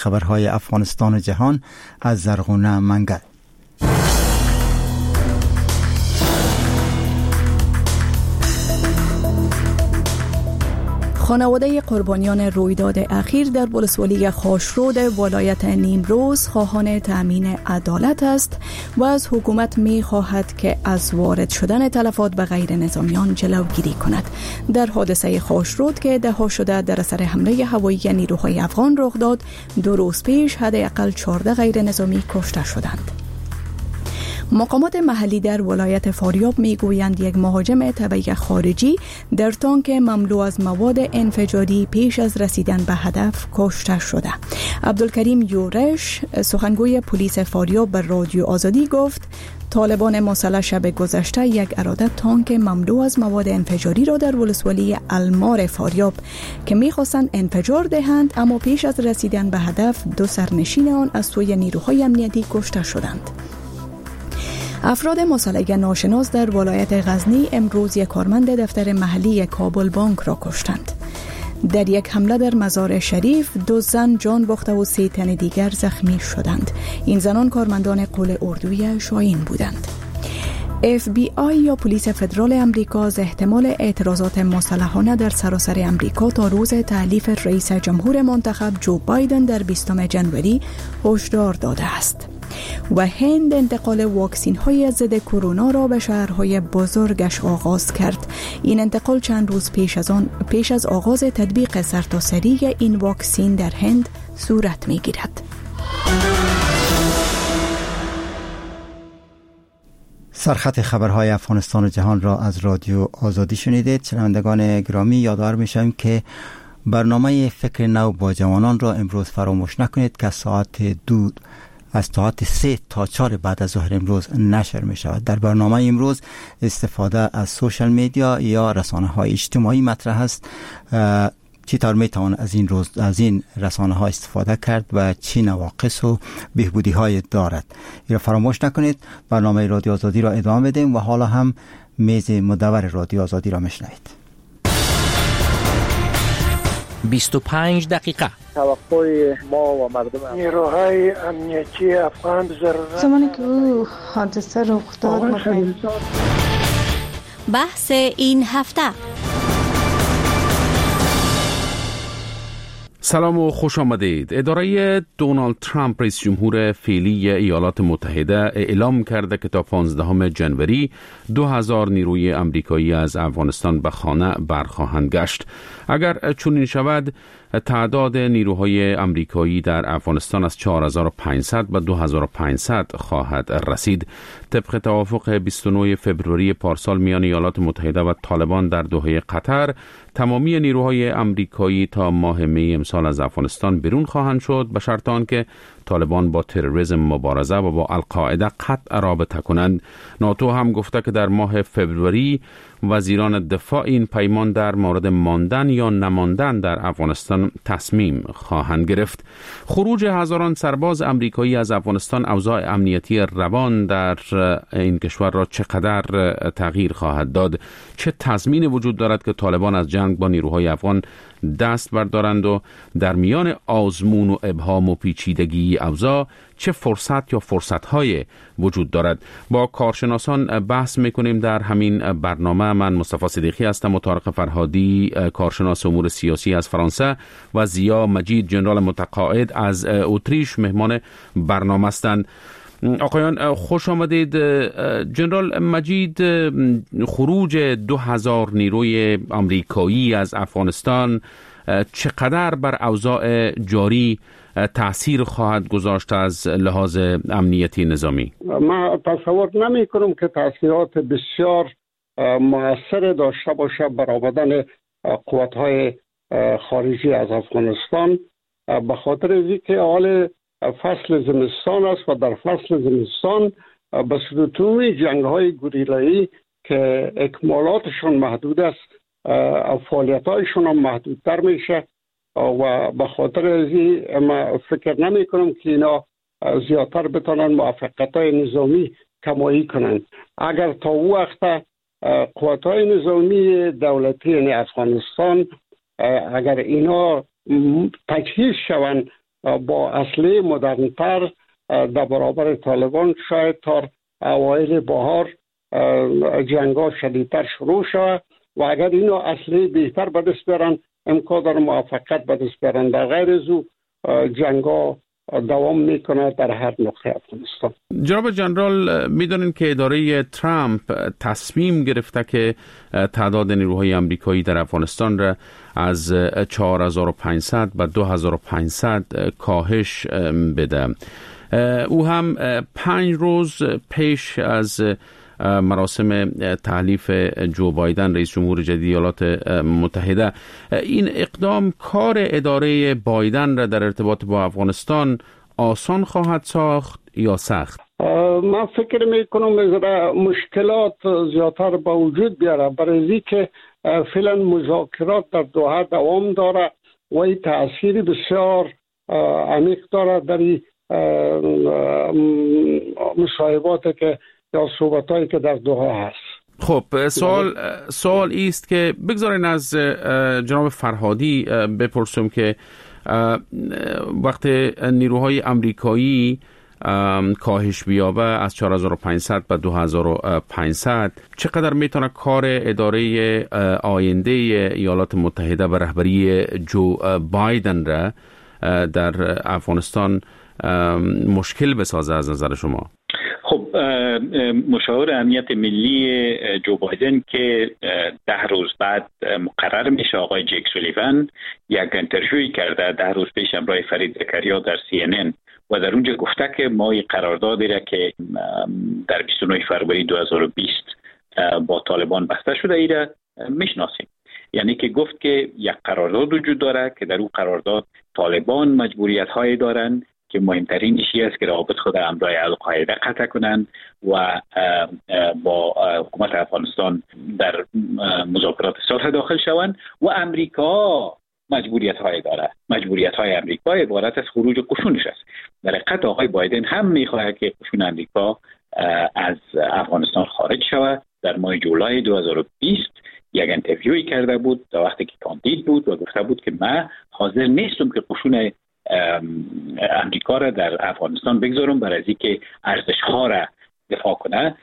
خبرهای افغانستان و جهان از زرغونه منگل. خانواده قربانیان رویداد اخیر در ولسوالی خاشرود ولایت نیمروز خواهان تأمین عدالت است و از حکومت می خواهد که از وارد شدن تلفات به غیر نظامیان جلوگیری کند. در حادثه خاشرود که ده‌ها شده در اثر حمله هوایی نیروهای افغان رخ داد، 2 روز پیش حداقل 14 غیر نظامی کشته شدند. مقامات محلی در ولایت فاریاب میگویند یک مهاجم تبعی خارجی در تانک مملو از مواد انفجاری پیش از رسیدن به هدف کشته شده. عبدالکریم یورش، سخنگوی پلیس فاریاب، به رادیو آزادی گفت طالبان مسلح شب گذشته یک اراده تانک مملو از مواد انفجاری را در ولسوالی المار فاریاب که می‌خواستند انفجار دهند، اما پیش از رسیدن به هدف 2 سرنشین آن از سوی نیروهای امنیتی کشته شدند. افراد مسلح ناشناس در ولایت غزنی امروز یک کارمند دفتر محلی کابل بانک را کشتند. در یک حمله در مزار شریف 2 زن جان باخته و 3 تن دیگر زخمی شدند. این زنان کارمندان قول اردوی شاهین بودند. FBI یا پلیس فدرال امریکا از احتمال اعتراضات مسلحانه در سراسر امریکا تا روز تعلیف رئیس جمهور منتخب جو بایدن در 20 ژانویه هشدار داده است. و هند انتقال واکسین های ضد کرونا را به شهرهای بزرگش آغاز کرد. این انتقال چند روز پیش از آغاز تطبیق سرتاسری این واکسین در هند صورت می گیرد. سرخط خبرهای افغانستان و جهان را از رادیو آزادی شنیدید. شنوندگان گرامی، یادآور می‌شویم که برنامه فکر نو با جوانان را امروز فراموش نکنید که از ساعت 3 تا 4 بعد از ظهر امروز نشر می شود. در برنامه امروز استفاده از سوشال میدیا یا رسانه های اجتماعی مطرح است. چطور می توان از این رسانه ها استفاده کرد و چی نواقص و بهبودی های دارد. این را فراموش نکنید. برنامه رادیو آزادی را ادامه بدیم و حالا هم میز مدور رادیو آزادی را میشنوید. 25 دقیقه توقع ما و مردم نیروهای امنیتی افغان ضرورت زمانی که او حادثه رخ داد بحث این هفته. سلام و خوش آمدید. اداره دونالد ترامپ رئیس جمهور فعلی ایالات متحده اعلام کرده که تا 15 ژانویه 2000 نیروی آمریکایی از افغانستان به خانه برخواهند گشت. اگر چنین شود تعداد نیروهای آمریکایی در افغانستان از 4500 به 2500 خواهد رسید. طبق توافق 29 فوریه پارسال میان ایالات متحده و طالبان در دوحه قطر، تمامی نیروهای آمریکایی تا ماه می امسال از افغانستان بیرون خواهند شد، به شرط آنکه طالبان با تروریسم مبارزه و با القاعده قطع رابطه کنند. ناتو هم گفته که در ماه فوریه وزیران دفاع این پیمان در مورد ماندن یا نماندن در افغانستان تصمیم خواهند گرفت. خروج هزاران سرباز آمریکایی از افغانستان اوضاع امنیتی روان در این کشور را چقدر تغییر خواهد داد؟ چه تضمینی وجود دارد که طالبان از جنگ با نیروهای افغان دست بردارند و در میان آزمون و ابهام و پیچیدگی اوضاع چه فرصت‌های وجود دارد؟ با کارشناسان بحث می‌کنیم در همین برنامه. من مصطفی صدیقی هستم و طارق فرهادی کارشناس امور سیاسی از فرانسه و زیا مجید جنرال متقاعد از اتریش مهمان برنامه هستند. آقایان خوش آمدید. جنرال مجید، خروج 2000 نیروی آمریکایی از افغانستان چقدر بر اوضاع جاری تأثیر خواهد گذاشت از لحاظ امنیتی نظامی؟ من تصور نمی کنم که تأثیرات بسیار مؤثر داشته باشه بر آمدن قوت‌های خارجی از افغانستان، به خاطر اینکه حال فصل زمستان است و در فصل زمستان به صورت عمومی جنگ‌های گوریلایی که اکمالاتشون محدود است، فعالیت‌هایشون هم محدودتر میشه و به خاطر ازی ما فکر نمی کنم که اینا زیادتر بتونن موفقیت‌های نظامی کمایی کنند. اگر تا او وقت قوت‌های نظامی دولتی افغانستان اگر اینا تجهیز شوند با اسلحه مدرن‌تر در برابر طالبان شاید تا اوایل بهار جنگ‌ها شدیدتر شروع شود و اگر اینو اسلحه بهتر به دست بیارن امکان داره موفقیت به دست بیارن. در غیر از او جنگ‌ها دوام میکنه در هر نقطه افغانستان. جناب جنرال، میدونین که اداره ترامپ تصمیم گرفته که تعداد نیروهای آمریکایی در افغانستان را از 4500 به 2500 کاهش بده. او هم 5 روز پیش از مراسم تحلیف جو بایدن رئیس جمهور جدید ایالات متحده این اقدام کار اداره بایدن را در ارتباط با افغانستان آسان خواهد ساخت یا سخت؟ من فکر میکنم مشکلات زیادتر به وجود بیاره، برای که فعلا مذاکرات در دوحه دوام داره و این تأثیر بسیار عمیق داره در مصاحباتی که یا صحبتایی که در دوحه هست. خب سوال ایست که بگذارین از جناب فرهادی بپرسم که وقت نیروهای آمریکایی کاهش بیابه از 4500 به 2500 چقدر میتونه کار اداره آینده ایالات متحده به رهبری جو بایدن را در افغانستان مشکل بسازه از نظر شما؟ خب مشاور امنیت ملی جو بایدن که 10 روز بعد مقرر میشه، آقای جیک سولیوان یک انترویوی کرده 10 روز پیش همراه فرید زکریا در CNN و در اونجا گفته که ما یک قراردادی را که در 29 فروری 2020 با طالبان بسته شده ای را میشناسیم. یعنی که گفت که یک قرارداد وجود داره که در اون قرارداد طالبان مجبوریت هایی دارن که مهمترین ایشی است که روابط خود همراه القاعده قطع کنند و با حکومت افغانستان در مذاکرات صلح داخل شوند و امریکا مجبوریت های داره. مجبوریت های امریکا عبارت از خروج قشونش است. در حقیقت آقای بایدن هم میخواهد که قشون امریکا از افغانستان خارج شود. در ماه جولای 2020 یک انترویوی کرده بود در وقتی که کاندید بود و گفته بود که من حاضر نیستم که قشون امریکا را در افغانستان بگذارم برای اینکه ارزش‌ها را دفاع کنه.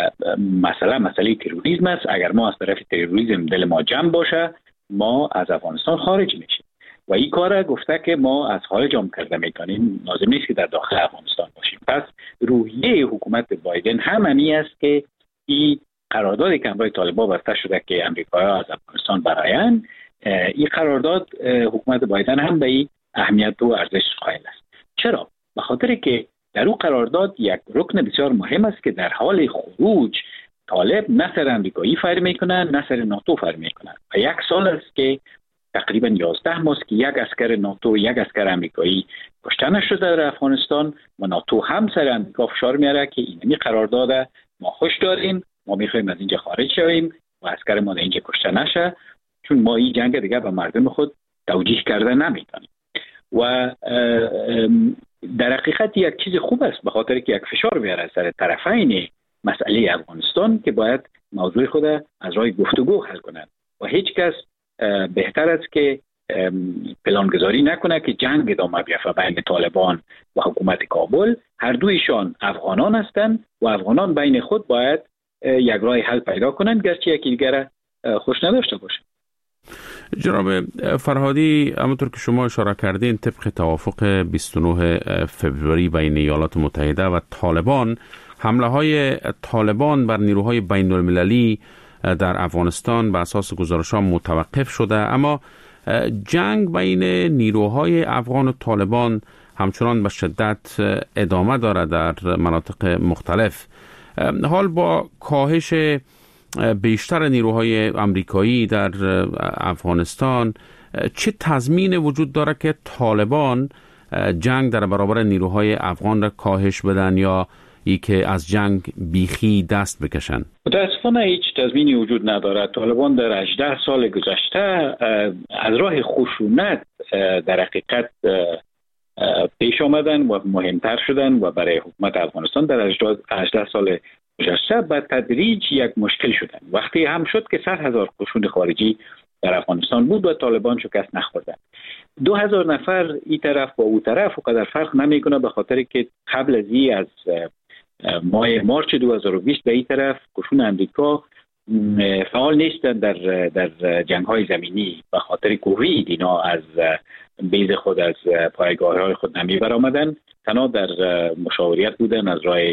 مسئله تروریسم است. اگر ما از طرف تروریسم دل ما جمع باشه ما از افغانستان خارج میشیم و این کار را گفته که ما از خارج هم کرده میکنیم، لازم نیست که در داخل افغانستان باشیم. پس روحیه حکومت بایدن همانی است که این قراردادی که همراه طالبان بسته شده که امریکایی‌ها از افغانستان برآیند، این قرارداد حکومت بایدن هم به این اهمیت و ارزش قائل است. چرا؟ به خاطر که در اون قرارداد یک رکن بسیار مهم است که در حال خروج طالب نه سر امریکایی فایر میکنه نه سر ناتو فایر میکنه و 1 سال است که تقریبا 11 ماه که یک اسکر ناتو یک اسکر امریکایی کشته نشده در افغانستان و ناتو هم سر امریکا فشار میاره که این قرارداد ما خوش داریم، ما میخوایم از اینجا خارج شویم و اسکر ما در اینجا کشته نشه، چون ما این جنگ دیگه به مردم خود توجیه کرده نمیتونیم. و در حقیقت یک چیز خوب است به خاطر که یک فشار بیاره سر طرفین مسئله افغانستان که باید موضوع خود از راه گفتگو حل کنند و هیچ کس بهتر است که پلانگذاری نکنه که جنگ ادامه بیفته بین طالبان و حکومت کابل. هر دویشان افغانان هستند و افغانان بین خود باید یک راه حل پیدا کنند گرچه یکی دیگر خوش نداشته باشند. جناب فرهادی، همونطور که شما اشاره کردین طبق توافق 29 فوریه بین ایالات متحده و طالبان، حمله های طالبان بر نیروهای بین المللی در افغانستان به اساس گزارش‌ها متوقف شده، اما جنگ بین نیروهای افغان و طالبان همچنان به شدت ادامه دارد در مناطق مختلف. حال با کاهش بیشتر نیروهای آمریکایی در افغانستان چه تضمین وجود داره که طالبان جنگ در برابر نیروهای افغان را کاهش بدن یا ای که از جنگ بیخی دست بکشن؟ متاسفانه هیچ تضمینی وجود ندارد. طالبان در 18 سال گذشته از راه خشونت در حقیقت پیش آمدن و مهمتر شدن و برای حکومت افغانستان در 18 سال گذشته به تدریج یک مشکل شدن. وقتی هم شد که 100,000 قشون خارجی در افغانستان بود و طالبان شکست نخوردن. 2000 نفر این طرف و اون طرف و قدر فرق نمیکنه، به خاطر که قبل از این از ماه مارچ 2020 به این طرف قشون امریکا فعال نیستن در جنگ‌های زمینی، به خاطر کووید اینا از بیز خود از پایگاه‌های خود نمی برآمدن، تنها در مشاوریت بودن از راه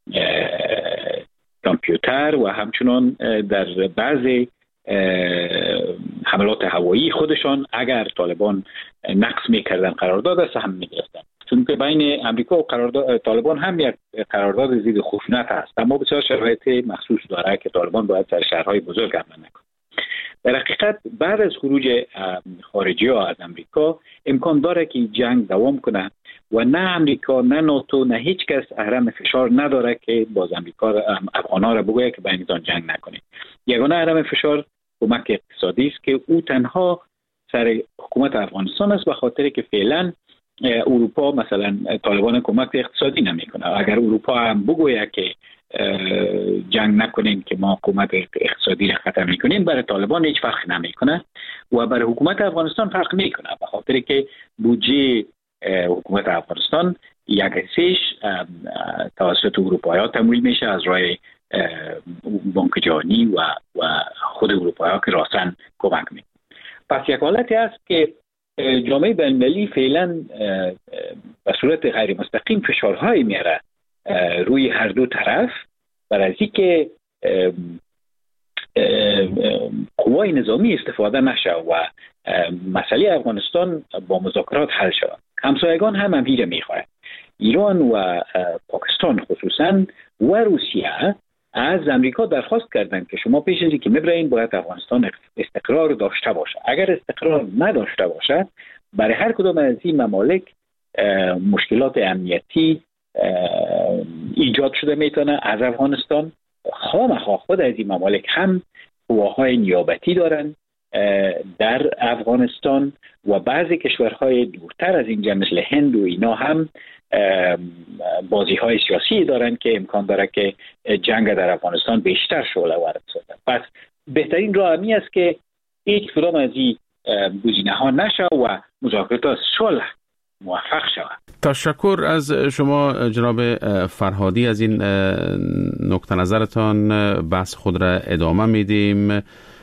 کامپیوتر و همچنان در بعضی حملات هوایی خودشان اگر طالبان نقض میکردن قرارداد است هم میگرفتن، چون که بین امریکا و طالبان هم یک قرارداد ضد خشونت هست، اما بسیار شرایط مخصوص داره که طالبان باید در شهرهای بزرگ حمله نکنه. در حقیقت بعد از خروج خارجی ها از امریکا امکان داره که جنگ دوام کنه و نه امریکا نه ناتو نه هیچ کس اهرم فشار نداره که باز امریکا افغان‌ها را بگوید که بینتان جنگ نکنید. یگانه اهرم فشار کمک اقتصادی است که او تنها سر حکومت افغانستان است، به خاطر که فعلا اروپا مثلا طالبان کمک اقتصادی نمیکنه. اگر اروپا هم بگوید که جنگ نکنیم که ما حکومت اقتصادی را ختم میکنیم، برای طالبان هیچ فرق نمیکنه و برای حکومت افغانستان فرق میکنه، به خاطر که بودجه حکومت افغانستان 1/3 توسط اروپایی‌ها تمویل میشه از راه بانک جهانی و خود اروپایی‌ها که راستن کمک میکنه. پس یک حالتی است که جامعه بین‌المللی فعلا به صورت غیر مستقیم فشارهایی میاره روی هر دو طرف برای اینکه قوای نظامی استفاده نشه و مسئله افغانستان با مذاکرات حل شود. همسایگان هم همین میخواهد. ایران و پاکستان خصوصا و روسیه از امریکا درخواست کردند که شما پیش از اینکه میبرین باید افغانستان استقرار داشته باشه. اگر استقرار نداشته باشد برای هر کدام از این ممالک مشکلات امنیتی ایجاد شده میتونه. از افغانستان خامخا خود از این ممالک هم قواهای نیابتی دارن در افغانستان و بعضی کشورهای دورتر از اینجا مثل هند و اینا هم بازی های سیاسی دارن که امکان داره که جنگ در افغانستان بیشتر شعله وارد شده. پس بهترین راه همی است که هیچ کدام از این گزینه ها نشه و مذاکرات صلح موفق شود. تشکر از شما جناب فرهادی. از این نکته نظرتان بحث خود را ادامه میدیم.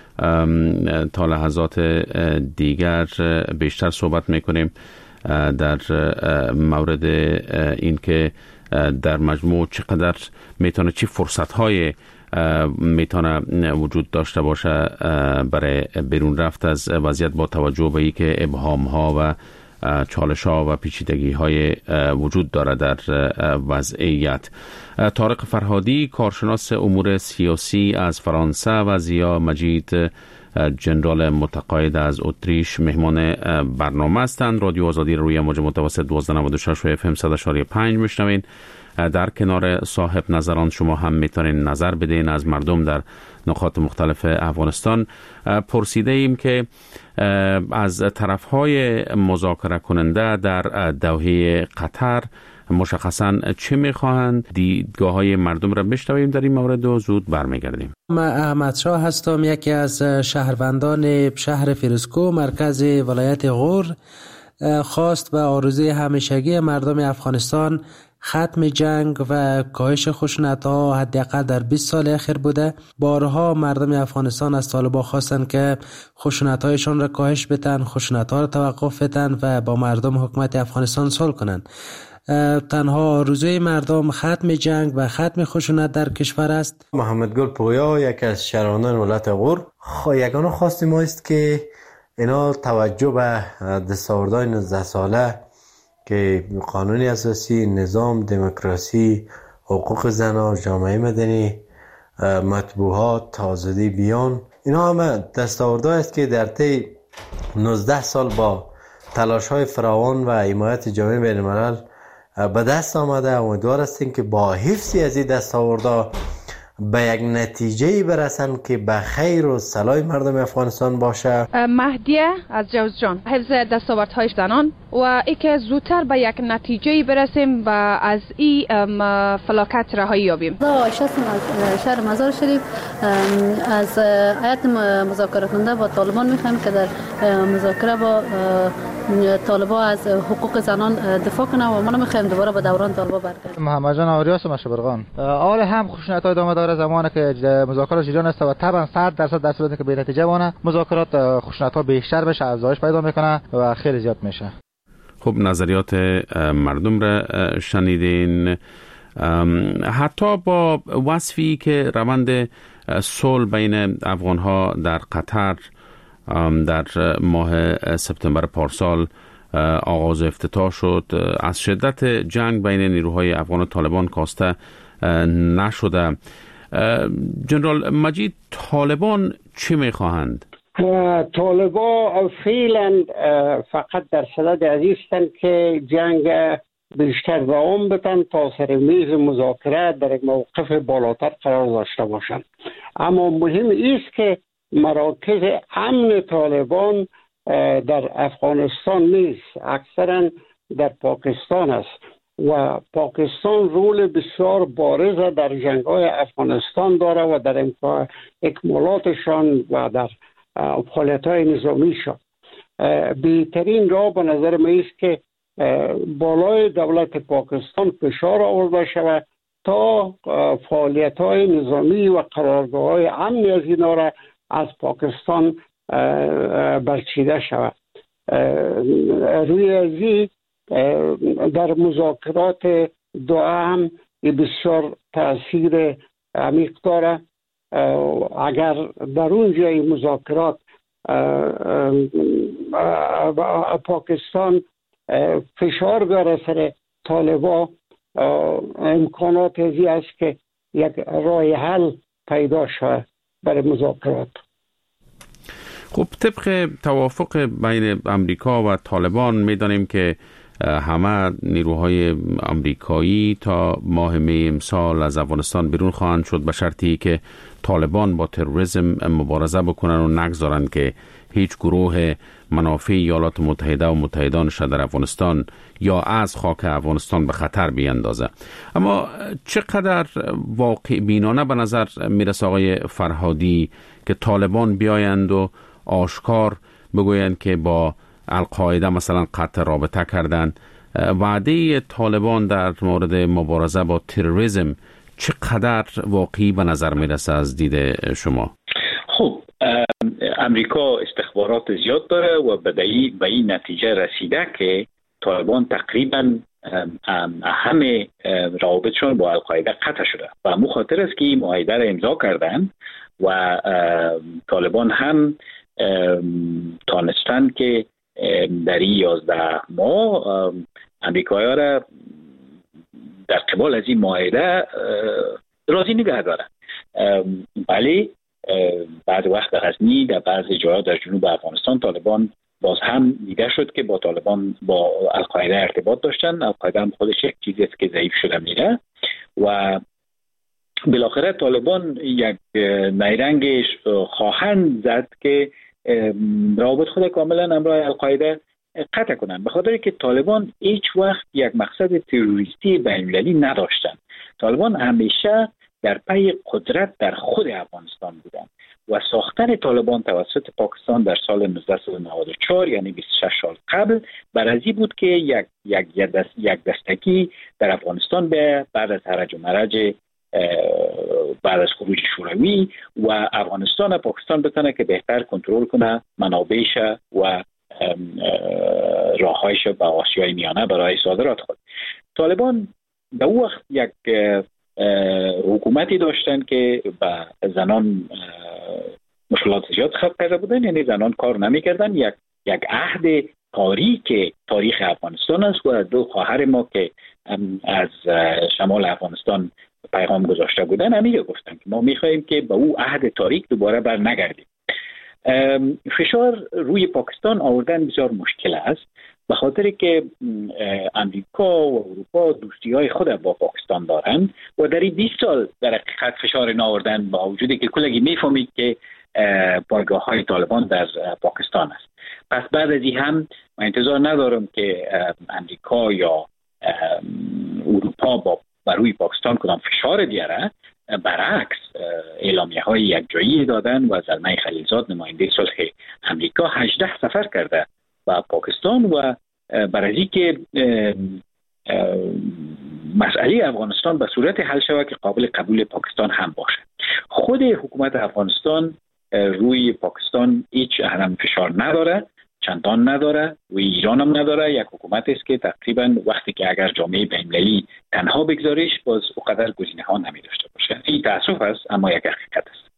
تا لحظات دیگر بیشتر صحبت میکنیم در مورد این که در مجموع چقدر میتونه چی فرصت‌های میتونه وجود داشته باشه برای بیرون رفت از وضعیت، با توجه به اینکه ابهام‌ها و چالش‌ها و پیچیدگی‌های وجود داره در وضعیت. طارق فرهادی، کارشناس امور سیاسی از فرانسه، و زیا مجید، جنرال متقاعد از اتریش، مهمان برنامه هستند. رادیو آزادی روی موج متوسط 1296 و FM 100.5 میشنوین. در کنار صاحب نظران شما هم میتونین نظر بدین از مردم در نقاط مختلف افغانستان. پرسیده ایم که از طرفهای مذاکره کننده در دوحه قطر مشخصاً چه میخواهند؟ دیدگاه های مردم را بشنویم در این مورد و زود برمیگردیم. من احمد شاه هستم، یکی از شهروندان شهر فیروزکوه مرکز ولایت غور. خواست و آرزوی همیشگی مردم افغانستان ختم جنگ و کاهش خشونت‌ها حداقل در 20 سال اخیر بوده. بارها مردم افغانستان از طالبان خواستن که خشونت‌هایشان را کاهش بدن، خشونت‌ها را توقف بدن و با مردم حکومت افغانستان صلح کنند. تنها آرزوی مردم ختم جنگ و ختم خشونت در کشور است. محمد گل پویا، یکی از شهروندان ولایت غور. یگانه خواست ما است که اینا توجه به دستاوردهای 19 ساله که قانون اساسی، نظام دموکراسی، حقوق زنان، جامعه مدنی، مطبوعات، آزادی بیان، اینا همه دستاوردهایی است که در طی 19 سال با تلاش‌های فراوان و حمایت جامعه بین‌الملل به دست آمده. امیدوار هستیم که با حفظ از این دستاوردها به یک نتیجه برسن که به خیر و صلاح مردم افغانستان باشه. مهدیه از جوزجان، حفظ دستاوردهای زنان و ای که زودتر به یک نتیجه برسیم و از این فلاکت رهایی یابیم. عایشه از شهر مزار شریف از هیئت مذاکره کننده با طالبان میخوایم که در مذاکره با طالبان از حقوق زنان دفاع کنه و ما نمیخوایم دوباره به دوران طالبان برگردیم. محمد جان آریاس مشبرغان. آل هم خشونت‌های ادامه داره زمانی که مذاکرات جریان است و طبعا 100% در صورتی که به نتیجه بونه مذاکرات خشونت‌ها بیشتر بشه، افزایش پیدا میکنه و خیلی زیاد میشه. خب نظریات مردم را شنیدین. حتی با وصفی که روند صلح بین افغان‌ها در قطر در ماه سپتامبر پارسال آغاز افتتاح شد، از شدت جنگ بین نیروهای افغان و طالبان کاسته نشده. جنرال مجید، طالبان چی میخواهند؟ طالبان فعلا فقط در صدد ازیستند که جنگ بیشتر دوام بدن تا سر میز مذاکره در یک موقف بالاتر قرار داشته باشند. اما مهم است که مراکز امن طالبان در افغانستان نیست، اکثرا در پاکستان است و پاکستان رول بسیار بارز در جنگ‌های افغانستان داره و در اکمالاتشان و در فعالیت‌های نظامیشان. بهترین راه به نظر من است که بالای دولت پاکستان فشار آورده شود تا فعالیت‌های نظامی و قرارگاه‌های امنی از اینا را از پاکستان برچیده شود. روی ازی در مذاکرات دوام بسیار تأثیر عمیق داره. اگر در اونجای مذاکرات پاکستان فشار بیاره سر طالبان، امکانات ازی است که یک راه حل پیدا شود برای مذاکرات. خب طبق توافق بین امریکا و طالبان میدانیم که همه نیروهای امریکایی تا ماه می امسال از افغانستان بیرون خواهند شد به شرطی که طالبان با تروریسم مبارزه بکنن و نگذارن که هیچ گروه منافع ایالات متحده و متحدانش در افغانستان یا از خاک افغانستان به خطر بیاندازه. اما چقدر واقع بینانه به نظر میرسه آقای فرهادی که طالبان بیایند و آشکار بگویند که با القاعده مثلا قطع رابطه کردن؟ وعده طالبان در مورد مبارزه با تروریسم چقدر واقعی به نظر میرسه از دید شما؟ خب امریکا استخبارات زیاد داره و به این نتیجه رسیده که طالبان تقریبا همه روابطشون با القاعده قطع شده و همون خاطر است که این معاهده را امضا کردن و طالبان هم تانستن که در این 11 ماه امریکایی‌ها را در قبال از این معاهده راضی نگه دارن. ولی بعد وقت در غزنی در بعضی جاها در جنوب افغانستان طالبان باز هم دیده شد که با طالبان با القاعده ارتباط داشتن. القاعده هم خودش یک چیزی است که ضعیف شده میره و بالاخره طالبان یک نیرنگش خواهند زد که روابط خود کاملا همراه القاعده قطع کنند، به خاطر که طالبان هیچ وقت یک مقصد تروریستی بین‌المللی نداشتند. طالبان همیشه در پی قدرت در خود افغانستان بودند و ساختن طالبان توسط پاکستان در سال 1994 یعنی 26 سال قبل برازی بود که یک دستگی در افغانستان به بعد از هرج و مرج بعد از خروج شوروی و افغانستان پاکستان بتونه که بهتر کنترل کنه منابعش و راههایش به آسیای میانه برای صادرات خود. طالبان در اون وقت یک حکومتی داشتن که به زنان مشکلات زیاد خلق کرده بودن، یعنی زنان کار نمی‌کردن. یک عهد تاریخ افغانستان است و دو خواهر ما که از شمال افغانستان پیغام گذاشته بودن همیشه گفتن که ما می‌خواهیم که به او عهد تاریخ دوباره بر نگردیم. فشار روی پاکستان آوردن بسیار مشکل است، به خاطر که امریکا و اروپا دوستی های خود با پاکستان دارند و در این 20 سال در حقیقت فشار آوردن، با وجودی که کلگی میفهمید که پایگاه های طالبان در پاکستان است. پس بعد از این هم من انتظار ندارم که امریکا یا اروپا بر روی پاکستان کدام فشار بیاره. برعکس اعلامیه های یکجایی دادن و زلمه خلیلزاد نماینده صلح امریکا 18 سفر کرده و پاکستان و برای که مسئله افغانستان به صورت حل شود که قابل قبول پاکستان هم باشه. خود حکومت افغانستان روی پاکستان هیچ اهرم فشار نداره، چندان نداره و ایران هم نداره. یک حکومت است که تقریبا وقتی که اگر جامعه بین‌المللی تنها بگذاریش باز اونقدر گزینه ها نمی داشته باشه. این تأسف است اما یک حقیقت است.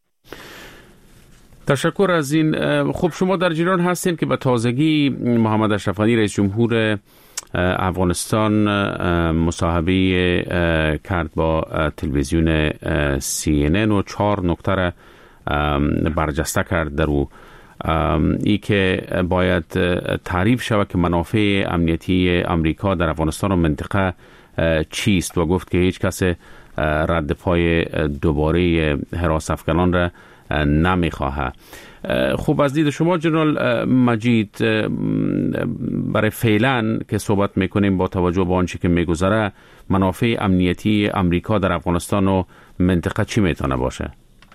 تشکر از این. خب شما در جریان هستین که به تازگی محمد اشرف غنی رئیس جمهور افغانستان مصاحبه کرد با تلویزیون CNN و 4 نکته را برجسته کرد در او. ای که باید تعریف شود که منافع امنیتی امریکا در افغانستان و منطقه چیست و گفت که هیچ کس رد پای دوباره حراس افغانان را نمیخواه. خب از دید شما جنرال مجید، برای فعلا که صحبت میکنیم با توجه به آنچه که میگذره، منافع امنیتی امریکا در افغانستان و منطقه چی میتونه باشه؟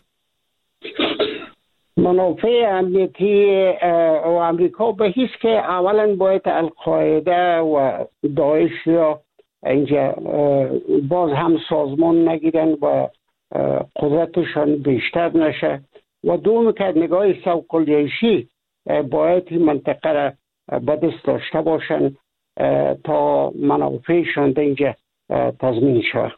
منافع امنیتی و امریکا به هیچ که اولا باید القاعده و داعش یا اینجا باز هم سازمان نگیرن و قدرتشان بیشتر نشه و دوم که نگاه سوق‌الجیشی باید این منطقه را به دست داشته باشن تا منافعشان در اینجا تضمین شود.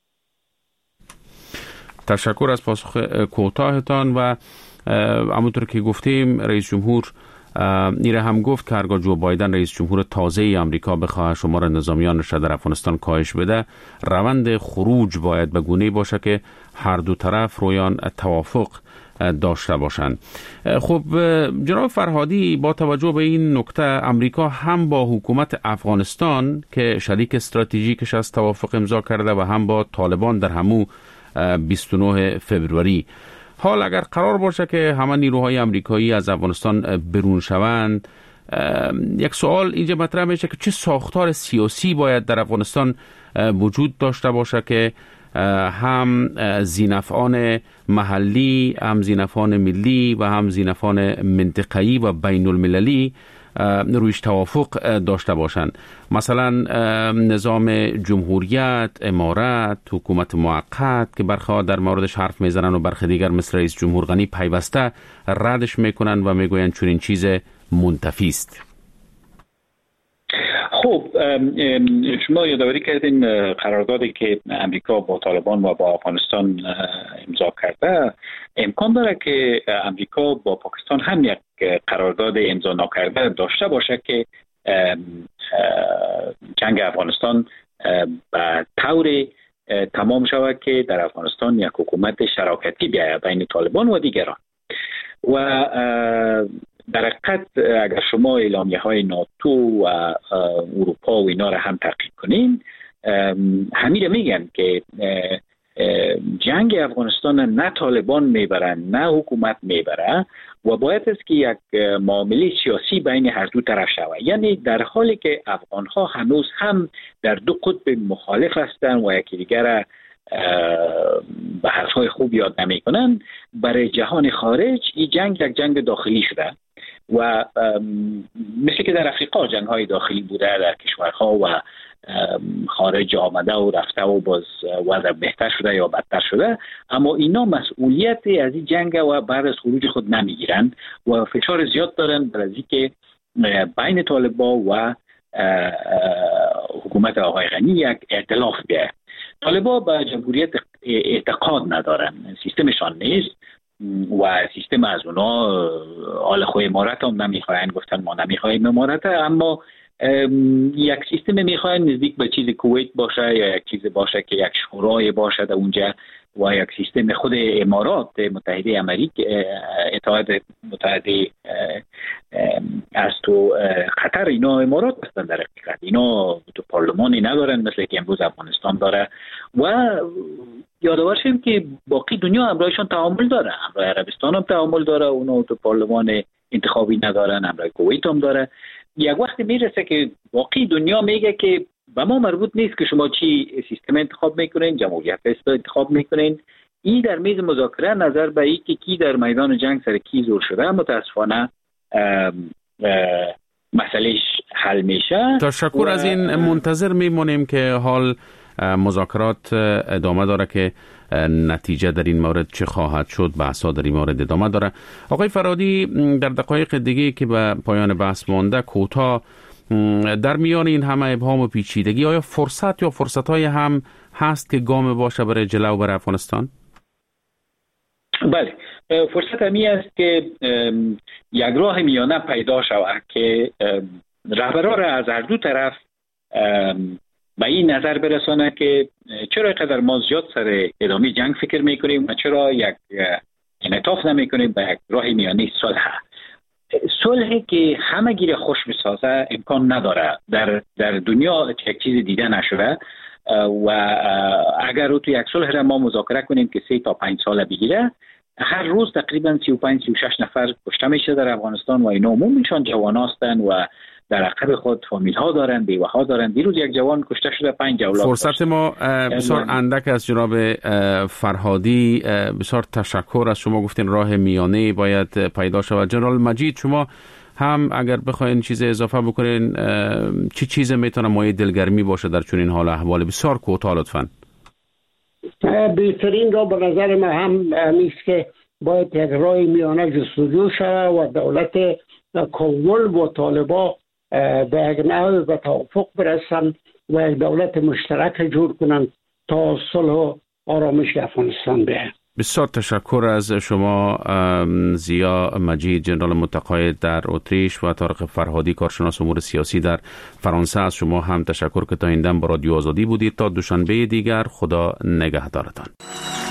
تشکر از پاسخ کوتاهتان. و همونطور که گفتیم رئیس جمهور ایره هم گفت که هرگاه جو بایدن رئیس جمهور تازه امریکا بخواه شمار نظامیانش در افغانستان کاهش بده، روند خروج باید به گونه‌ای باشه که هر دو طرف رویان توافق داشته باشند. خب جناب فرهادی، با توجه به این نکته امریکا هم با حکومت افغانستان که شریک استراتژیکش از توافق امضا کرده و هم با طالبان در همو 29 فبروری، حال اگر قرار باشه که همه نیروهای امریکایی از افغانستان برون شوند، یک سوال اینجا مطرح میشه که چه ساختار سیاسی باید در افغانستان وجود داشته باشه که هم ذینفعان محلی، هم ذینفعان ملی و هم ذینفعان منطقه‌ای و بین المللی رویش توافق داشته باشند. مثلا نظام جمهوریت، امارت، حکومت موقت که برخی در موردش حرف میزنن و برخی دیگر مثل رئیس جمهور غنی پیوسته ردش میکنن و میگوین چون این چیز منتفی است. خب شما یادآوری کردین قراردادی که امریکا با طالبان و با افغانستان امضا کرده، امکان داره که امریکا با پاکستان هم یک قرارداد امضا نکرده داشته باشه که جنگ افغانستان به طور تمام شود که در افغانستان یک حکومت شراکتی بیاید بین طالبان و دیگران. و در حقیقت اگر شما اعلامیه های ناتو و اروپا و اینا را هم تحقیق کنین، همین میگن که جنگ افغانستان نه طالبان میبرن نه حکومت میبره و باید است که یک معامله سیاسی بین هر دو طرف شود. یعنی در حالی که افغان ها هنوز هم در دو قطب مخالف هستند و یکی دیگر به حرفهای خوب یاد نمی کنن، برای جهان خارج این جنگ یک جنگ داخلی شده و مثل که در افریقا جنگ های داخلی بوده در کشورها و خارج آمده و رفته و باز وضع بهتر شده یا بدتر شده، اما اینا مسئولیت از این جنگ و بعد از خروج خود نمیگیرن و فشار زیاد دارن برای که بین طالبان و حکومت آقای غنی یک ائتلاف بیاید. طالبان به جمهوریت اعتقاد ندارن، سیستمشان نیست و سیستم از اونا آل خوی امارت هم نمیخواین، گفتن ما نمیخوایم امارت، اما یک سیستم میخواین نزدیک به چیز کویت باشه یا یک چیز باشه که یک شورای باشه در اونجا و یک سیستم خود امارات متحده امریکا اتحاد متحده است و قطر. اینا امارات هستند در حقیقت. اینا تو پارلمانی ندارن مثل که امروز افغانستان داره و یادآور شیم که باقی دنیا همراهشان تعامل داره. همراه عربستان هم تعامل داره، اونا تو پارلمان انتخابی ندارن. همراه کویت هم داره. یک وقت میرسه که باقی دنیا میگه که به ما مربوط نیست که شما چی سیستم انتخاب میکنین، جمهوریت اسلامی انتخاب میکنین. این در میز مذاکره نظر به این که کی در میدان جنگ سر کی زور شده متاسفانه مسئلهش حل میشه. تشکر از این. منتظر میمونیم که حال مذاکرات ادامه داره که نتیجه در این مورد چه خواهد شد. بحث‌ها در این مورد ادامه داره. آقای فرهادی، در دقایق دیگه که به پایان بحث مانده کوتاه در میان این همه ابهام و پیچیدگی آیا فرصت‌های هم هست که گام باشه برای جلو برای افغانستان؟ بله، فرصت همی است که یک راه میانه پیدا شود که رهبران را از هر دو طرف به این نظر برسانه که چرا اینقدر ما زیاد سر ادامه جنگ فکر میکنیم و چرا یک انعطاف نمیکنیم به یک راه میانه صلحی که همه گیر خوش بسازه امکان نداره. در دنیا یک چیز دیده نشده و اگر رو تو یک صلح را ما مذاکره کنیم که 3 تا 5 سال بگیره، هر روز تقریبا 35-36 نفر کشته میشه در افغانستان و اینا عمومشان جوان هستند و در عقب خود فامیل ها دارن، بیوه ها دارن. دیروز یک جوان کشته شده، 5 اولاد. فرصت ما بسیار اندک از جناب فرهادی. بسیار تشکر از شما. گفتین راه میانه باید پیدا شود. جنرال مجید، شما هم اگر بخواین چیز اضافه بکنین، چی چیز میتونه مایه دلگرمی باشه در چنین حال احوال؟ بسیار کوتاه لطفاً. بهترین را به نظر من هم نیست که باید یک راه میانه جستجو شود و دولت کابل و طالبان به یک نحو به توافق برسن و یک دولت مشترک جور کنن تا صلح و آرامش افغانستان بیاید. بسیار تشکر از شما ضیا مجید، جنرال متقاعد در اتریش، و طارق فرهادی، کارشناس امور سیاسی در فرانسه. از شما هم تشکر که تا این دم با رادیو آزادی بودید. تا دوشنبه دیگر، خدا نگهدارتان.